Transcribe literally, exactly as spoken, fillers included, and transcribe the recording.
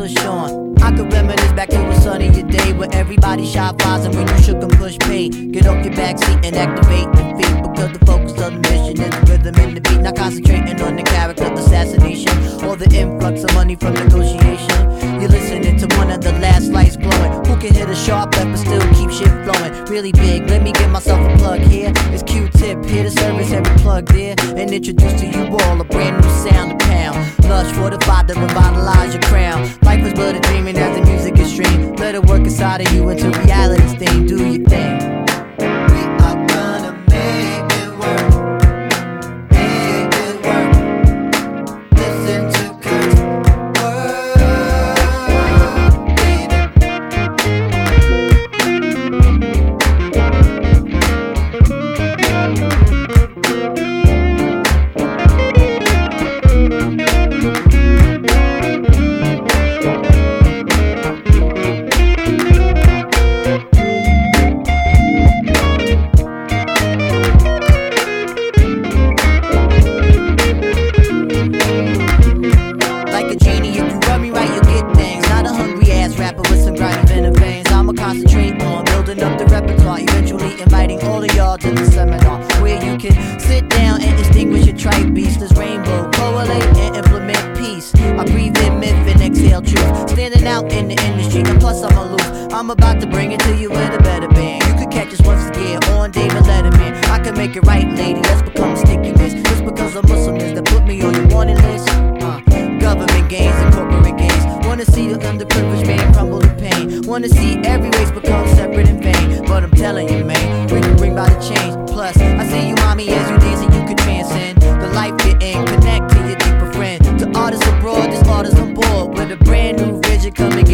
push on. I could reminisce back to a sunnier day where everybody shot flies and when you shook and push pay. Get off your backseat and activate your feet, because the focus of the mission is the rhythm in the beat. Not concentrating on the character assassination or the influx of money from negotiation. You're listening to one of the last lights glowing. Who can hit a sharp left but still keep shit flowing? Really big, let me give myself a plug here. It's Q-Tip, here to service every plug there, and introduce to you all a brand new sound to pound. Lush fortified to revitalize your crown. Life is but a dreaming as the music is streamed. Let it work inside of you until reality's thing. Do your thing. We are gonna make it work. Make it work. Listen to Kurt's word, baby. Like a genie, if you rub me right, you'll get things. Not a hungry ass rapper with some grimy venom veins. I'ma concentrate on building up the repertoire, eventually inviting all of y'all to the seminar where you can sit down and extinguish your tripe beast. This rainbow, correlate and implement peace. I breathe in myth and exhale truth. Standing out in the industry, and plus I'm aloof. I'm about to bring it to you with a better band. You could catch us once again on David Letterman. I can make it right, lady, let's become stickiness. Just because I'm Muslim is that put me on your warning list. Uh, government gains and corporate gains. Wanna see the underprivileged man crumble to pain. Wanna see every race become separate and vain. But I'm telling you, man, we can bring about a change. Plus, I see you, mommy, as you dance and you can transcend the life you're in. Connect to your deeper friend. To artists abroad, this artist on board with a brand new vision coming